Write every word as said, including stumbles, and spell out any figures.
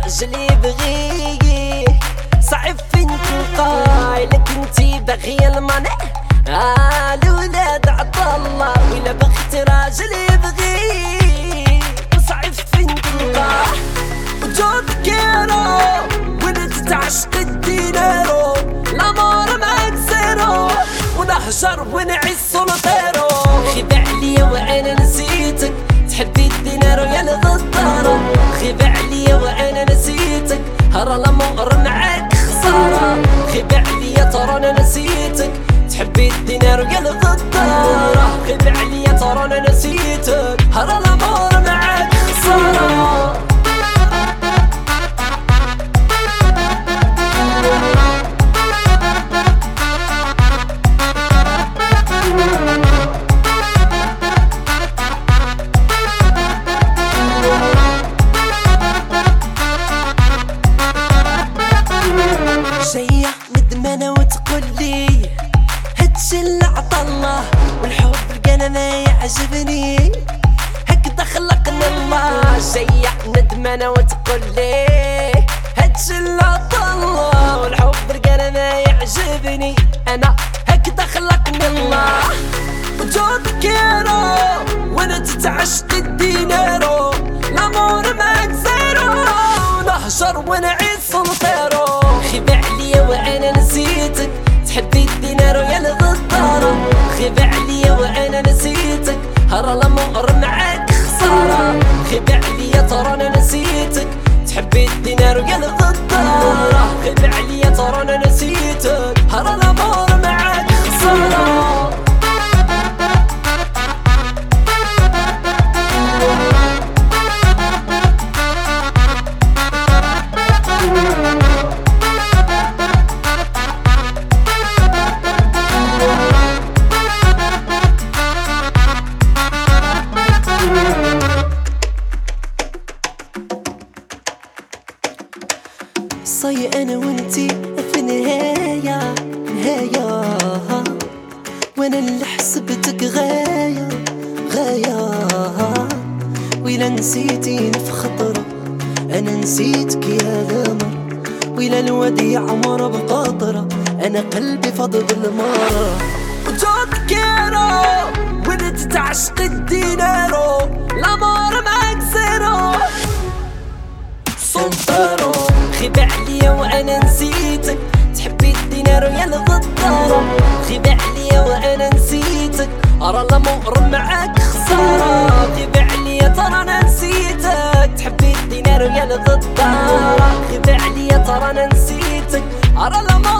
راجل يبغيه صعب فين تلقاي لك انتي باغية المانع آه الولاد عطالله ولا بغت راجل يبغيه صعب فين تلقاه وجود كيرو وانت تعشق الدينارو الامور معاك زيرو ونهجر ونعيش سولطيرو خيب عليا وانا نسيتك تحبي الدينارو يا الغدارة خيب عليا وانا نسيتك هرا الامور معاك خسارة خيب عليا ترى انا نسيتك تحبي الدينارو يا الغدارة خيب عليا ترى انا نسيتك هرا الامور معاك خسارة جاية ندمانة وتقولي هادشي اللي عطالله والحب لقانا ما يعجبني هكذا خلقنا الله جاية ندمانة وتقولي هادشي اللي عطالله والحب لقانا ما يعجبني انا هكذا خلقنا الله وجود كيرو وانا تتعشق الدينارو الامور معاك زيرو نهجر ونعيش سولطيرو خيب عليا وانا نسيتك تحبي الدينارو يا الغدارة خيب عليا وانا نسيتك هرا الامور معاك خسارة خيب عليا ترى انا نسيتك تحبي الدينارو يا الغدارة خيب عليا ترى انا نسيتك هرا الامور معاك خسارة صاي انا وانتي في نهاية نهاية وانا اللي حسبتك غاية غاية ويلا نسيتيني في خطرة انا نسيتك يا قمر ويلا الوديع عمر بقطرة انا قلبي فاض بالمرة وجود كيرو وانت تعشق الدينارو الامور معاك زيرو سلطانو خيب عليا وانا نسيتك تحبي الدينارو يا الغدارة خيب عليا وانا نسيتك ارى الامور معاك خسارة خيب عليا ترى انا نسيتك تحبي الدينارو يا الغدارة خيب عليا ترى انا نسيتك ارى الامور